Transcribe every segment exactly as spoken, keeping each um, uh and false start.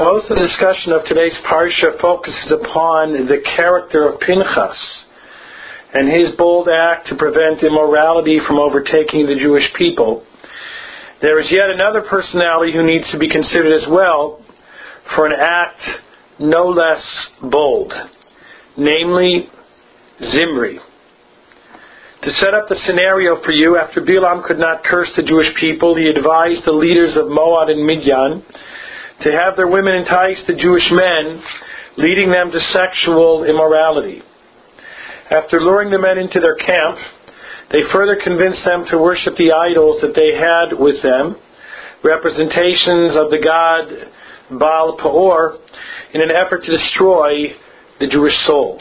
Most of the discussion of today's parsha focuses upon the character of Pinchas and his bold act to prevent immorality from overtaking the Jewish people. There is yet another personality who needs to be considered as well for an act no less bold, namely Zimri. To set up the scenario for you, after Bilam could not curse the Jewish people, he advised the leaders of Moab and Midian to have their women entice the Jewish men, leading them to sexual immorality. After luring the men into their camp, they further convinced them to worship the idols that they had with them, representations of the god Baal Peor, in an effort to destroy the Jewish soul.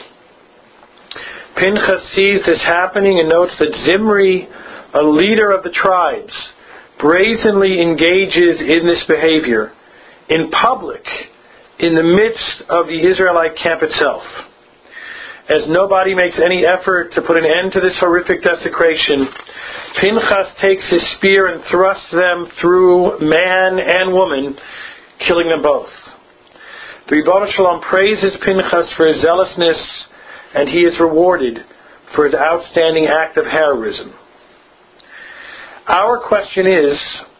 Pinchas sees this happening and notes that Zimri, a leader of the tribes, brazenly engages in this behavior in public, in the midst of the Israelite camp itself. As nobody makes any effort to put an end to this horrific desecration, Pinchas takes his spear and thrusts them through man and woman, killing them both. The Ribono Shel Olam praises Pinchas for his zealousness, and he is rewarded for his outstanding act of heroism. Our question is,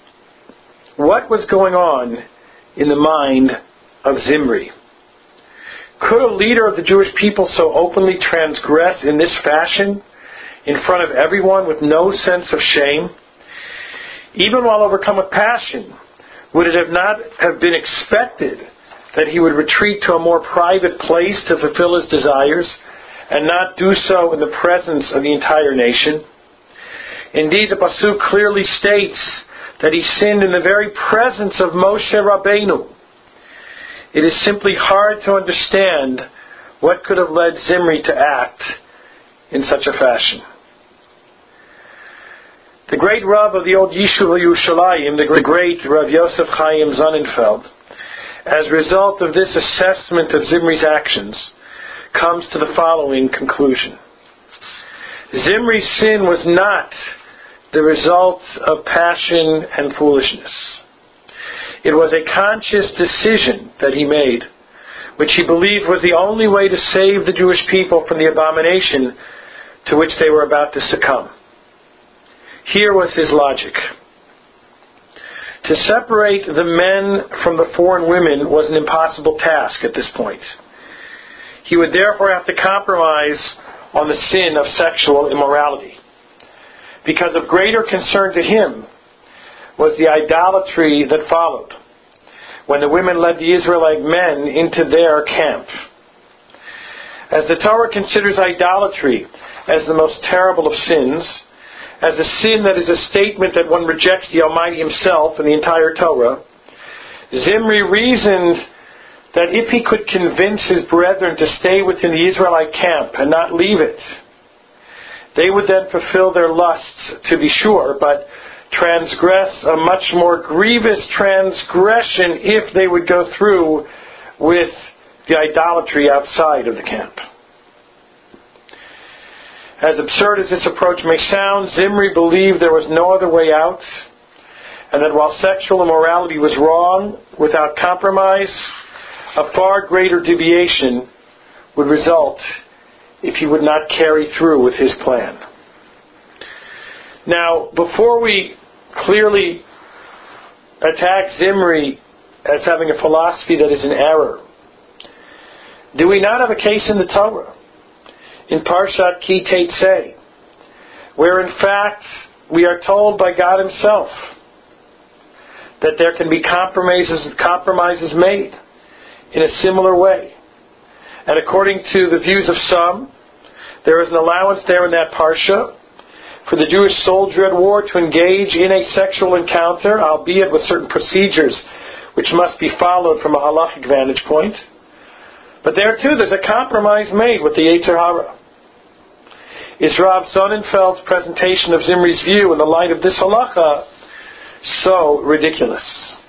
what was going on in the mind of Zimri? Could a leader of the Jewish people so openly transgress in this fashion in front of everyone with no sense of shame? Even while overcome with passion, would it have not have been expected that he would retreat to a more private place to fulfill his desires, and not do so in the presence of the entire nation? Indeed, the Pasuk clearly states that he sinned in the very presence of Moshe Rabbeinu. It is simply hard to understand what could have led Zimri to act in such a fashion. The great Rav of the old Yishuv Yerushalayim, the great Rav Yosef Chaim Sonnenfeld, as a result of this assessment of Zimri's actions, comes to the following conclusion. Zimri's sin was not the result of passion and foolishness. It was a conscious decision that he made, which he believed was the only way to save the Jewish people from the abomination to which they were about to succumb. Here was his logic. To separate the men from the foreign women was an impossible task at this point. He would therefore have to compromise on the sin of sexual immorality. Because of greater concern to him was the idolatry that followed when the women led the Israelite men into their camp. As the Torah considers idolatry as the most terrible of sins, as a sin that is a statement that one rejects the Almighty Himself and the entire Torah, Zimri reasoned that if he could convince his brethren to stay within the Israelite camp and not leave it, they would then fulfill their lusts, to be sure, but transgress a much more grievous transgression if they would go through with the idolatry outside of the camp. As absurd as this approach may sound, Zimri believed there was no other way out, and that while sexual immorality was wrong, without compromise, a far greater deviation would result if he would not carry through with his plan. Now, before we clearly attack Zimri as having a philosophy that is in error, do we not have a case in the Torah, in Parshat Ki Teitzei, where in fact we are told by God Himself that there can be compromises, compromises made in a similar way. And according to the views of some, there is an allowance there in that Parsha for the Jewish soldier at war to engage in a sexual encounter, albeit with certain procedures which must be followed from a halachic vantage point. But there too, there's a compromise made with the Yetzer Hara. Is Rav Sonnenfeld's presentation of Zimri's view in the light of this halacha so ridiculous?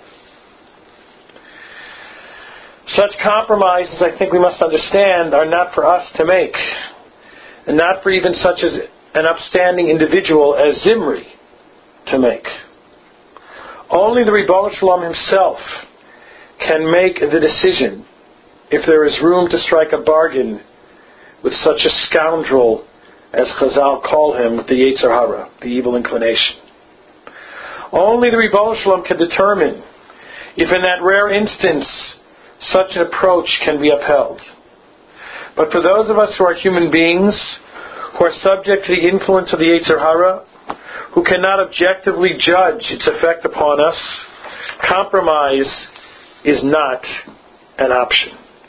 Such compromises, I think we must understand, are not for us to make, and not for even such as an upstanding individual as Zimri to make. Only the Ribono Shel Olam Himself can make the decision if there is room to strike a bargain with such a scoundrel as Chazal call him, with the Yetzer Hara, the evil inclination. Only the Ribbono Shel Olam can determine if in that rare instance such an approach can be upheld. But for those of us who are human beings, who are subject to the influence of the Yetzer Hara, who cannot objectively judge its effect upon us, compromise is not an option.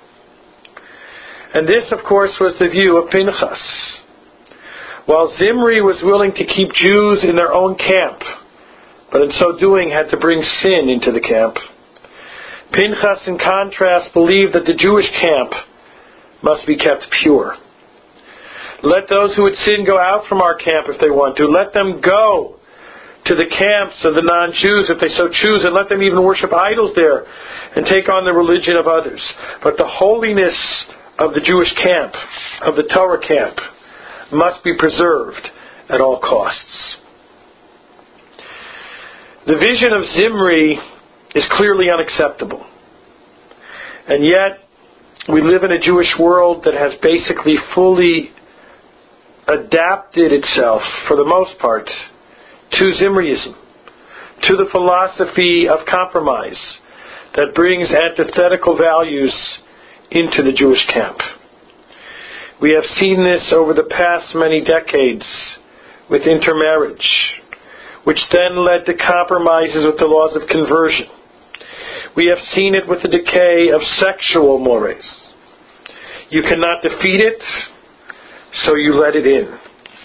And this, of course, was the view of Pinchas. While Zimri was willing to keep Jews in their own camp, but in so doing had to bring sin into the camp, Pinchas, in contrast, believed that the Jewish camp must be kept pure. Let those who would sin go out from our camp if they want to. Let them go to the camps of the non-Jews if they so choose, and let them even worship idols there and take on the religion of others. But the holiness of the Jewish camp, of the Torah camp, must be preserved at all costs. The vision of Zimri is clearly unacceptable. And yet, we live in a Jewish world that has basically fully adapted itself, for the most part, to Zimriism, to the philosophy of compromise that brings antithetical values into the Jewish camp. We have seen this over the past many decades with intermarriage, which then led to compromises with the laws of conversion. We have seen it with the decay of sexual mores. You cannot defeat it, so you let it in.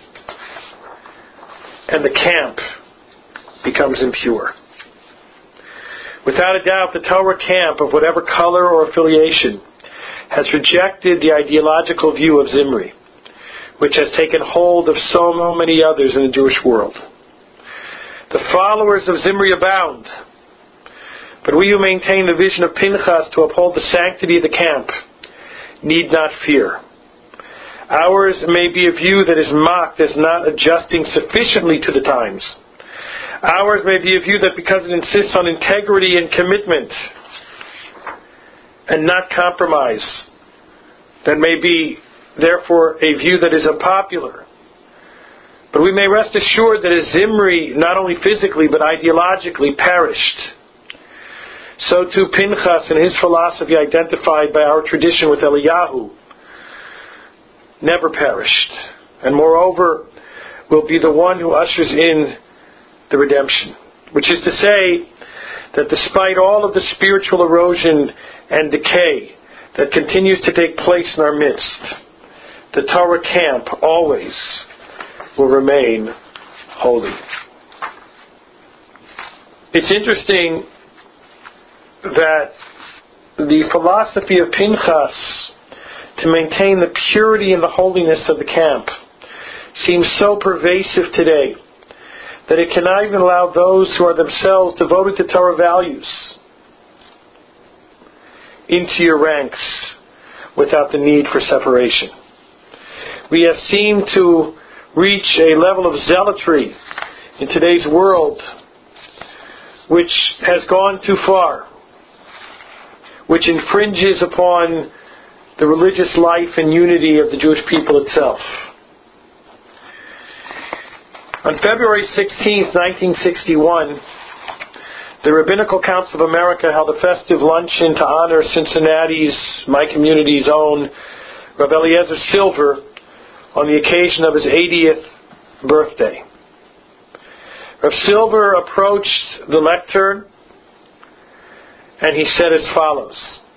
And the camp becomes impure. Without a doubt, the Torah camp, of whatever color or affiliation, has rejected the ideological view of Zimri, which has taken hold of so many others in the Jewish world. The followers of Zimri abound, but we who maintain the vision of Pinchas to uphold the sanctity of the camp need not fear. Ours may be a view that is mocked as not adjusting sufficiently to the times. Ours may be a view that because it insists on integrity and commitment and not compromise, that may be therefore a view that is unpopular. But we may rest assured that as Zimri, not only physically but ideologically, perished, so too Pinchas and his philosophy, identified by our tradition with Eliyahu, never perished, and moreover will be the one who ushers in the redemption. Which is to say that despite all of the spiritual erosion and decay that continues to take place in our midst, the Torah camp always will remain holy. It's interesting that the philosophy of Pinchas to maintain the purity and the holiness of the camp seems so pervasive today that it cannot even allow those who are themselves devoted to Torah values into your ranks without the need for separation. We have seemed to reach a level of zealotry in today's world which has gone too far, which infringes upon the religious life and unity of the Jewish people itself. On February sixteenth, nineteen sixty-one, the Rabbinical Council of America held a festive luncheon to honor Cincinnati's, my community's own, Rav Eliezer Silver, on the occasion of his eightieth birthday. Rav Silver approached the lectern and he said as follows: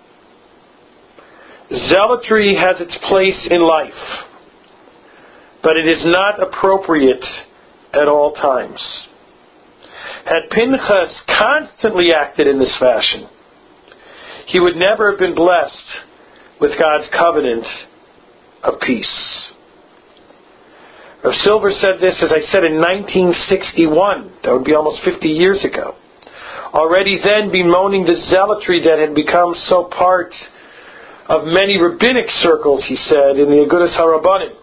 Zealotry has its place in life, but it is not appropriate at all times. Had Pinchas constantly acted in this fashion, he would never have been blessed with God's covenant of peace. Rav Silver said this, as I said, in nineteen sixty-one. That would be almost fifty years ago. Already then bemoaning the zealotry that had become so part of many rabbinic circles, he said, in the Agudas HaRabbanim,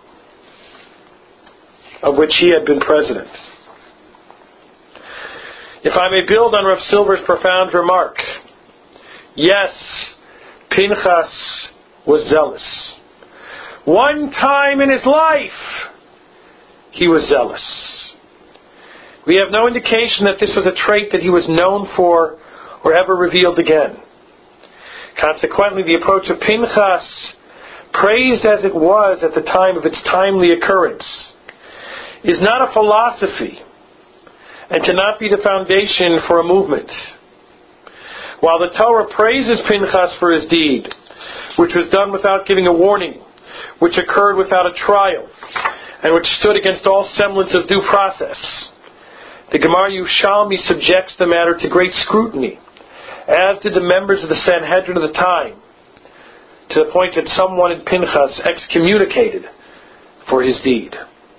of which he had been president. If I may build on Rav Silver's profound remark, Yes, Pinchas was zealous. One time in his life, he was zealous. We have no indication that this was a trait that he was known for or ever revealed again. Consequently, the approach of Pinchas, praised as it was at the time of its timely occurrence, is not a philosophy and cannot be the foundation for a movement. While the Torah praises Pinchas for his deed, which was done without giving a warning, which occurred without a trial, and which stood against all semblance of due process, the Gemara Yerushalmi subjects the matter to great scrutiny, as did the members of the Sanhedrin of the time, to the point that some wanted Pinchas excommunicated for his deed.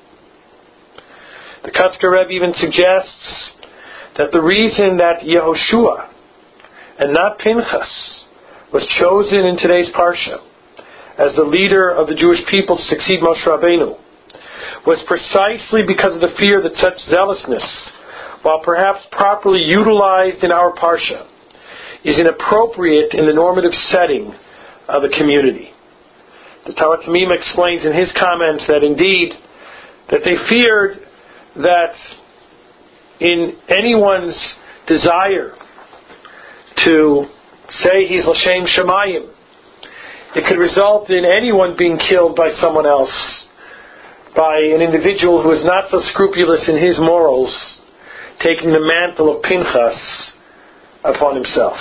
The Kotzker Rebbe even suggests that the reason that Yehoshua and not Pinchas was chosen in today's Parsha as the leader of the Jewish people to succeed Moshe Rabbeinu was precisely because of the fear that such zealousness, while perhaps properly utilized in our Parsha, is inappropriate in the normative setting of a community. The Talmud Tamim explains in his comments that indeed that they feared that in anyone's desire to say he's L'Shem Shemayim, it could result in anyone being killed by someone else, by an individual who is not so scrupulous in his morals, taking the mantle of Pinchas upon himself.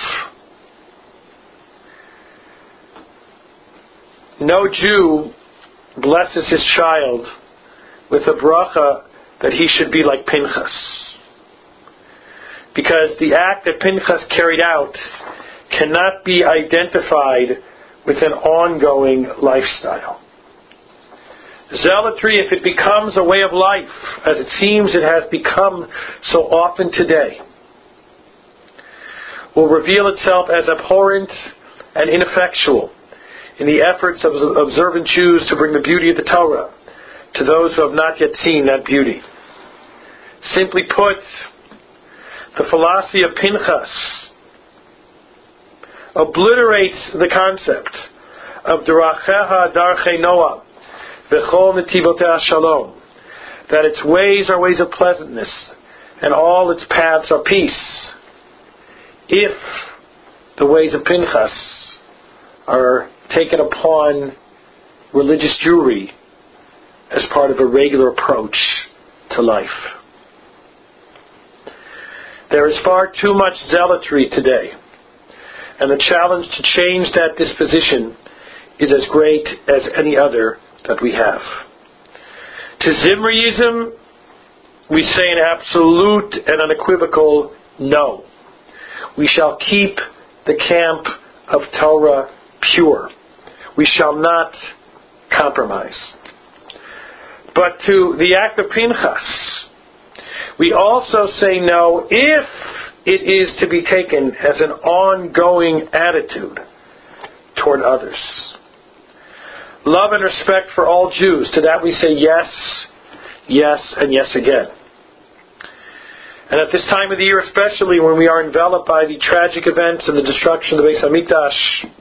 No Jew blesses his child with a bracha that he should be like Pinchas, because the act that Pinchas carried out cannot be identified with an ongoing lifestyle. Zealotry, if it becomes a way of life, as it seems it has become so often today, will reveal itself as abhorrent and ineffectual in the efforts of observant Jews to bring the beauty of the Torah to those who have not yet seen that beauty. Simply put, the philosophy of Pinchas obliterates the concept of Daracheha Darchei Noah V'chol Netivotei Shalom, that its ways are ways of pleasantness and all its paths are peace, if the ways of Pinchas are taken upon religious Jewry as part of a regular approach to life. There is far too much zealotry today, and the challenge to change that disposition is as great as any other that we have. To Zimriism, we say an absolute and unequivocal no. We shall keep the camp of Torah pure. We shall not compromise. But to the act of Pinchas, we also say no if it is to be taken as an ongoing attitude toward others. Love and respect for all Jews, to that we say yes, yes, and yes again. And at this time of the year especially, when we are enveloped by the tragic events and the destruction of the Beis Hamikdash,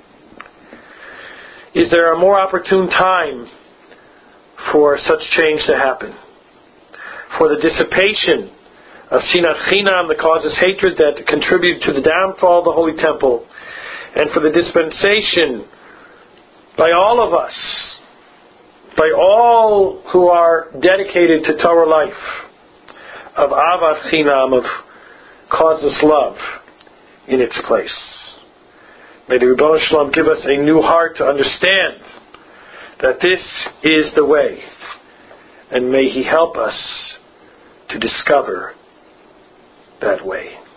is there a more opportune time for such change to happen? For the dissipation of Sinat Chinam that causes hatred that contributed to the downfall of the Holy Temple, and for the dispensation by all of us, by all who are dedicated to Torah life, of Avat Chinam, of causeless love in its place. May the Ribono Shel Olam give us a new heart to understand that this is the way, and may He help us to discover that way.